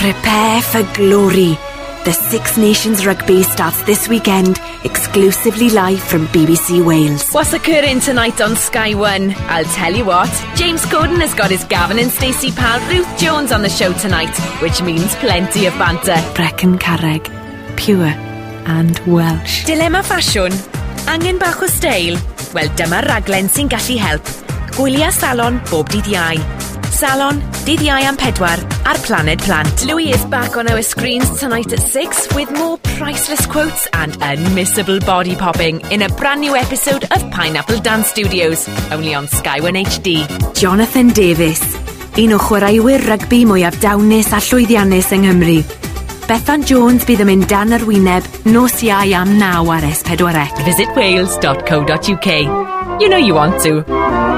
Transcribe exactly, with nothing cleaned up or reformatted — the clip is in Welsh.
Prepare for glory. The Six Nations Rugby starts this weekend, exclusively live from B B C Wales. What's occurring tonight on Sky One? I'll tell you what. James Corden has got his Gavin and Stacey pal Ruth Jones on the show tonight, which means plenty of banter. Brecon Carreg, pure and Welsh. Dilemma ffasiwn? Angen bach o steil? Wel, dyma'r raglen sy'n gallu help. Gwylia Salon bob dydd Iau. Salon, dydd Iau am pedwar, ar Planet Plant. Louis is back on our screens tonight at six with more priceless quotes and unmissable body popping in a brand new episode of Pineapple Dance Studios, only on Sky One H D. Jonathan Davies, un o chwaraewyr rygbi mwyaf dawnus a llwyddiannus yng Nghymru. Bethan Jones bydd yn mynd dan yr wyneb nos Iau am naw ar S four C. Visit wales dot co dot uk. You know you want to.